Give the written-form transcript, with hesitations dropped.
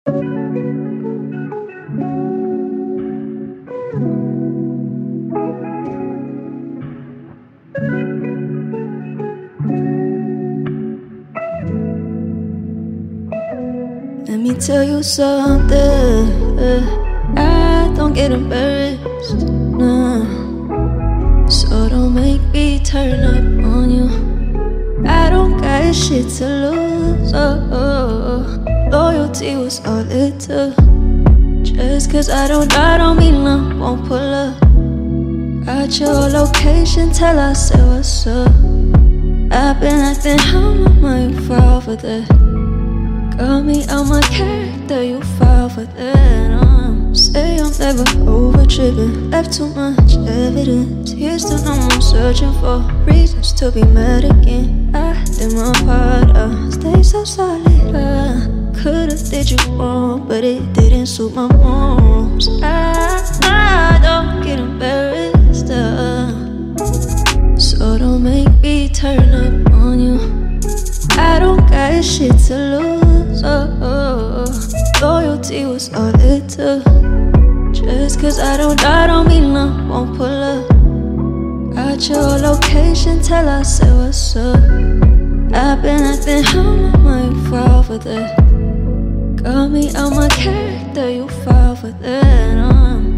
Let me tell you something. I don't get embarrassed, no. So don't make me turn up on you. I don't got shit to lose, Loyalty was all it took. Just cause I don't mean I won't pull up. Got your location, tell I say what's up. I've been acting how you fall for that. Got me out my character, you fall for that. Say I'm never over tripping. Left too much evidence. Here's the number I'm searching for. Reasons to be mad again. I did my part, stay so solid. Could've did you wrong, but it didn't suit my moms. I don't get embarrassed, so don't make me turn up on you. I don't got shit to lose, Loyalty was all it took. Just cause I don't mean I won't pull up. Got your location, tell I say what's up. I've been acting how you fall for that. Got me out my character, you fall for that.